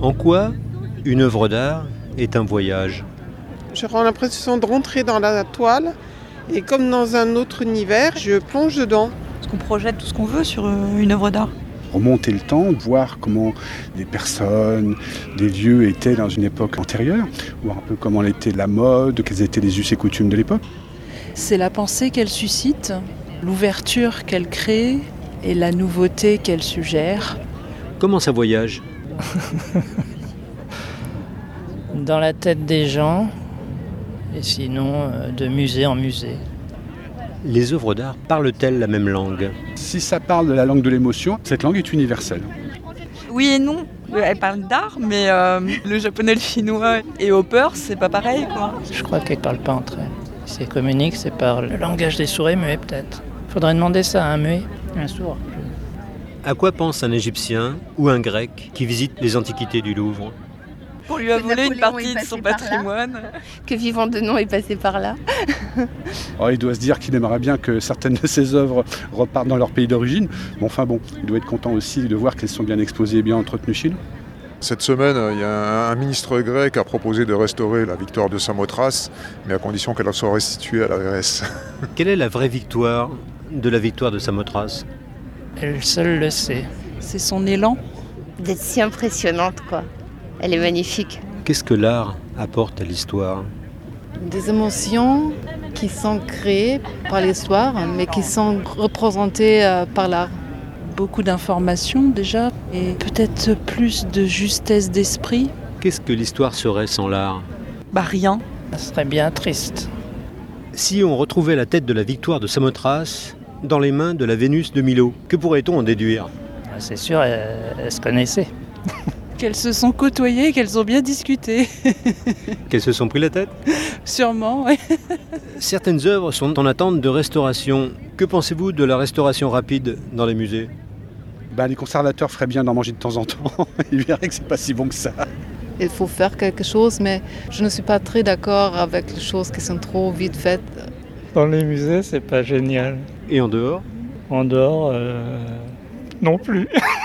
En quoi une œuvre d'art est un voyage ? J'aurais l'impression de rentrer dans la toile et comme dans un autre univers, je plonge dedans. Est-ce qu'on projette tout ce qu'on veut sur une œuvre d'art ? Remonter le temps, voir comment des personnes, des lieux étaient dans une époque antérieure, voir un peu comment était la mode, quels étaient les us et coutumes de l'époque. C'est la pensée qu'elle suscite, l'ouverture qu'elle crée et la nouveauté qu'elle suggère. Comment ça voyage ? Dans la tête des gens, et sinon de musée en musée. Les œuvres d'art parlent-elles la même langue ? Si ça parle de la langue de l'émotion, cette langue est universelle. Oui et non. Elle parle d'art, mais le japonais, le chinois et Hopper, c'est pas pareil, quoi. Je crois qu'elles ne parlent pas entre elles. Si elles communiquent, c'est par le langage des sourds et muets, peut-être. Faudrait demander ça à un muet, un sourd. À quoi pense un Égyptien ou un Grec qui visite les antiquités du Louvre ? On lui a volé une partie de son patrimoine. Que Vivant Denon est passé par là. Alors, il doit se dire qu'il aimerait bien que certaines de ses œuvres repartent dans leur pays d'origine. Il doit être content aussi de voir qu'elles sont bien exposées et bien entretenues chez nous. Cette semaine, il y a un ministre grec qui a proposé de restaurer la victoire de Samothrace, mais à condition qu'elle soit restituée à la Grèce. Quelle est la vraie victoire de la victoire de Samothrace ? Elle seule le sait. C'est son élan. D'être si impressionnante, quoi. Elle est magnifique. Qu'est-ce que l'art apporte à l'histoire ? Des émotions qui sont créées par l'histoire, mais qui sont représentées par l'art. Beaucoup d'informations déjà, et peut-être plus de justesse d'esprit. Qu'est-ce que l'histoire serait sans l'art ? Rien. Ça serait bien triste. Si on retrouvait la tête de la victoire de Samothrace dans les mains de la Vénus de Milo, que pourrait-on en déduire ? C'est sûr, elles se connaissaient. Qu'elles se sont côtoyées, qu'elles ont bien discuté. Qu'elles se sont pris la tête ? Sûrement, oui. Certaines œuvres sont en attente de restauration. Que pensez-vous de la restauration rapide dans les musées ? Les conservateurs feraient bien d'en manger de temps en temps. Ils verraient que c'est pas si bon que ça. Il faut faire quelque chose, mais je ne suis pas très d'accord avec les choses qui sont trop vite faites. Dans les musées, c'est pas génial. Et en dehors ? En dehors, non plus.